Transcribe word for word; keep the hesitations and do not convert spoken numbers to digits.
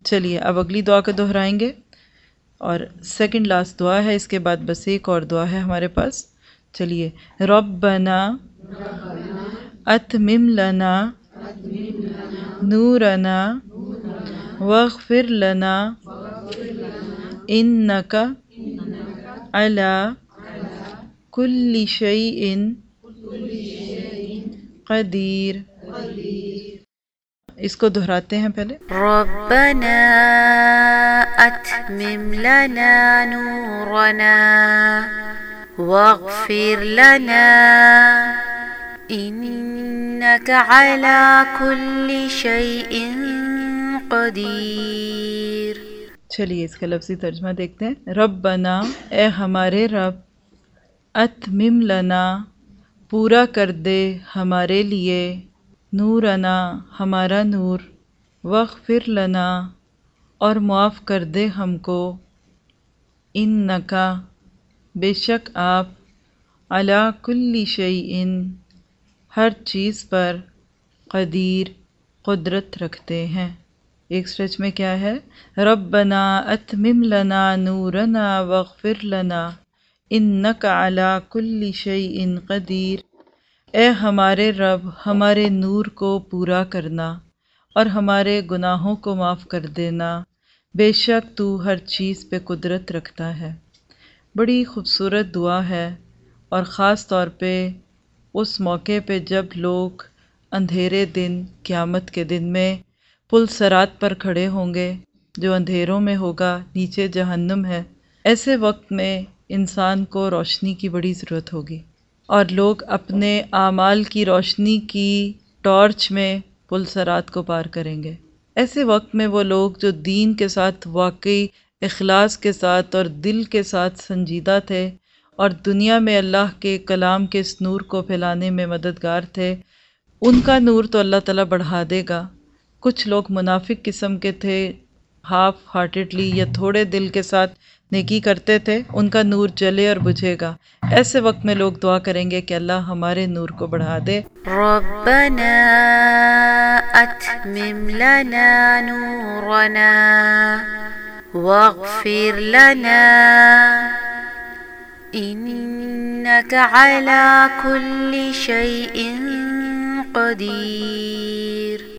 چلیے اب اگلی دعا کو دہرائیں گے، اور سیکنڈ لاسٹ دعا ہے، اس کے بعد بس ایک اور دعا ہے ہمارے پاس. چلیے، ربنا اتمم لنا نورنا واغفر لنا انک علی کل شیء قدیر. اس کو دہراتے ہیں پہلے. ربنا اتمم لنا نورنا واغفر لنا انك على كل شيء قدیر. چلیے اس کا لفظی ترجمہ دیکھتے ہیں. ربنا، اے ہمارے رب، اتمم لنا، پورا کر دے ہمارے لیے، نورنا، ہمارا نور، واغفر لنا، اور معاف کر دے ہم کو، انکا، بے شک آپ، علی کل شیء، ہر چیز پر، قدیر، قدرت رکھتے ہیں. ایک سٹریچ میں کیا ہے؟ ربنا اتمم لنا نورنا واغفر لنا انک علی کل شیء قدیر. اے ہمارے رب، ہمارے نور کو پورا کرنا اور ہمارے گناہوں کو معاف کر دینا، بے شک تو ہر چیز پہ قدرت رکھتا ہے. بڑی خوبصورت دعا ہے، اور خاص طور پہ اس موقع پہ جب لوگ اندھیرے دن، قیامت کے دن میں پل صراط پر کھڑے ہوں گے، جو اندھیروں میں ہوگا، نیچے جہنم ہے. ایسے وقت میں انسان کو روشنی کی بڑی ضرورت ہوگی، اور لوگ اپنے اعمال کی روشنی کی ٹارچ میں پل صراط کو پار کریں گے. ایسے وقت میں وہ لوگ جو دین کے ساتھ واقعی اخلاص کے ساتھ اور دل کے ساتھ سنجیدہ تھے، اور دنیا میں اللہ کے کلام کے اس نور کو پھیلانے میں مددگار تھے، ان کا نور تو اللہ تعالیٰ بڑھا دے گا. کچھ لوگ منافق قسم کے تھے، ہاف ہارٹیڈلی یا تھوڑے دل کے ساتھ نیکی کرتے تھے، ان کا نور جلے اور بجھے گا. ایسے وقت میں لوگ دعا کریں گے کہ اللہ ہمارے نور کو بڑھا دے. ربنا اتمم لنا نورنا واغفر لنا انك على كل شيء قدیر.